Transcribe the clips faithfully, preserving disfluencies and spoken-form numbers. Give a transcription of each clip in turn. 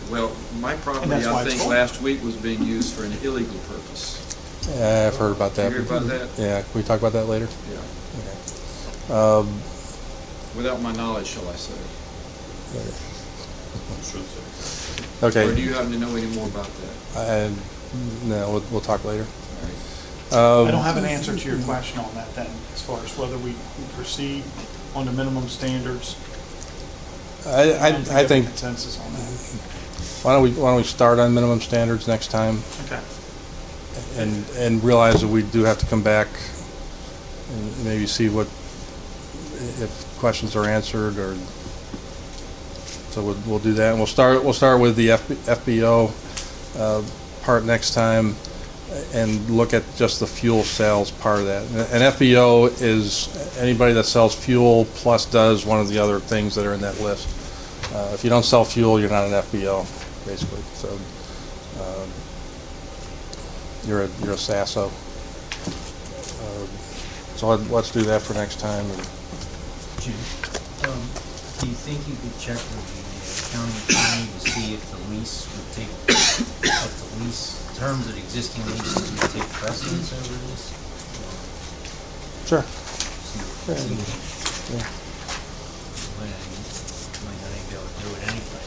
Well, my property, that's why I it's think, full. last week was being used for an illegal purpose. Yeah, I've heard about that. You hear about that? Yeah, can we talk about that later? Yeah. Okay. Um, Without my knowledge, shall I say. okay. Or do you happen to know any more about that? I, no, we'll, we'll talk later. All right. Um, I don't have an answer to your question on that then, as far as whether we proceed on the minimum standards. I, I, And to I get a think, consensus on that. why don't we, why don't we start on minimum standards next time Okay. and, and realize that we do have to come back and maybe see what, if questions are answered, or, so we'll, we'll do that. And we'll start, we'll start with the F B O uh, part next time and look at just the fuel sales part of that. And F B O is anybody that sells fuel plus does one of the other things that are in that list. Uh, if you don't sell fuel, you're not an F B O, basically. So um, you're a you're a S A S O. Uh, so let, let's do that for next time. And Jim, um, do you think you could check with the county attorney to see if the lease would take, if the lease terms of existing leases would take precedence over this? sure. See, Yeah. see, Yeah. might not, might not even be able to do it anyway.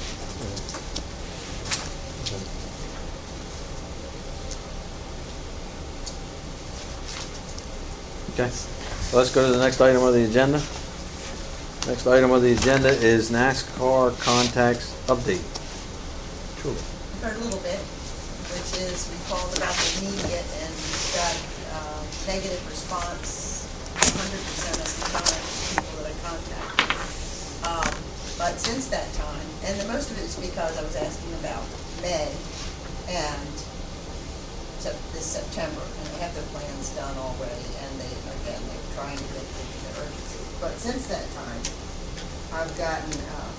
Okay, so let's go to the next item on the agenda. Next item on the agenda is NASCAR contacts update. Julie. Heard a little bit, which is we called about the immediate and got uh, negative response one hundred percent of the time, people that I contacted. Um, but since that time, and the most of it is because I was asking about May and sep- this September, and they have their plans done already, and they, again, they're trying to get the the urgency. But since that time, I've gotten um,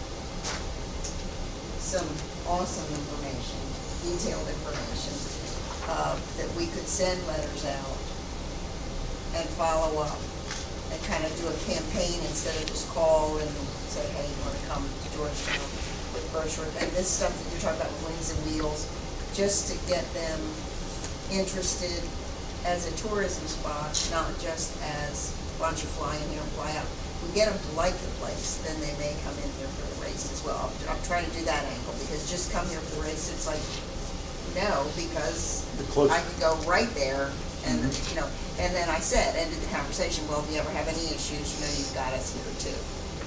some awesome information, detailed information, uh, that we could send letters out and follow up and kind of do a campaign instead of just call and say, hey, you want to come to Georgetown with brochure. And this stuff that you're talking about with Wings and Wheels, just to get them interested as a tourism spot, not just as, why don't you fly in here and fly out. We get them to like the place, then they may come in here for the race as well. I'm, I'm trying to do that angle, because just come here for the race, it's like, no, because The close- I could go right there, and, you know, and then I said, ended the conversation, well, if you ever have any issues, you know, you've got us here too.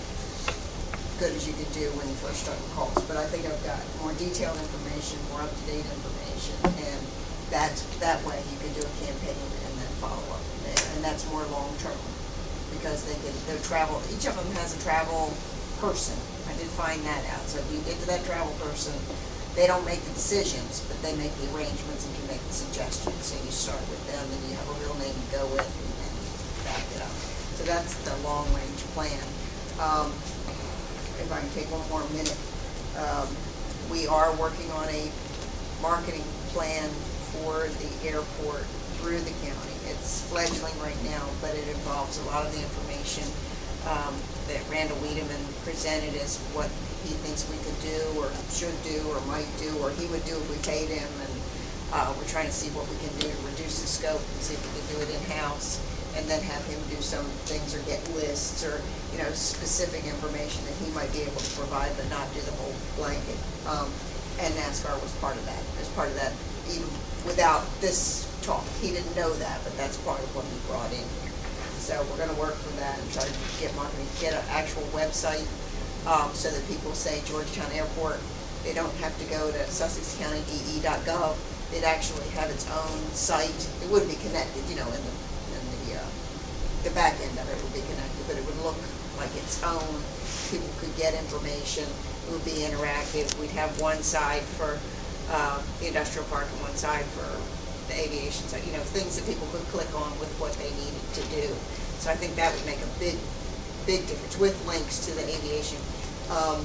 Good as you could do when you first started calls, but I think I've got more detailed information, more up-to-date information, and that's, that way you could do a campaign and then follow up from there, and that's more long-term, because they get, their travel, each of them has a travel person. I did find that out, so if you get to that travel person, they don't make the decisions, but they make the arrangements and can make the suggestions, so you start with them, and you have a real name to go with, and then back it up. So that's the long-range plan. Um, if I can take one more minute, um, we are working on a marketing plan for the airport through the county. It's fledgling right now, but it involves a lot of the information um, that Randall Wiedemann presented as what he thinks we could do or should do or might do or he would do if we paid him. And uh, we're trying to see what we can do to reduce the scope and see if we can do it in-house, and then have him do some things or get lists or, you know, specific information that he might be able to provide, but not do the whole blanket. Um, and NASCAR was part of that. As part of that, even without this talk, he didn't know that, but that's part of what he brought in here. So we're going to work for that and try to get marketing, get an actual website, um, so that people say Georgetown Airport, they don't have to go to Sussex County D E dot gov. It'd actually have its own site. It would be connected, you know, in the in the uh, the back end of it would be connected, but it would look like its own. People could get information. It would be interactive. We'd have one side for uh, the industrial park and one side for the aviation side. You know, things that people could click on with what they needed to do. So I think that would make a big, big difference with links to the aviation um,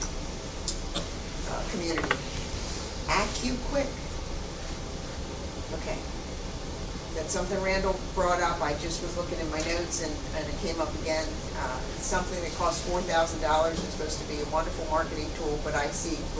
uh, community. AccuQuick. Okay. That's something Randall brought up. I just was looking in my notes and, and it came up again. Uh, it's something that costs four thousand dollars. It's supposed to be a wonderful marketing tool, but I see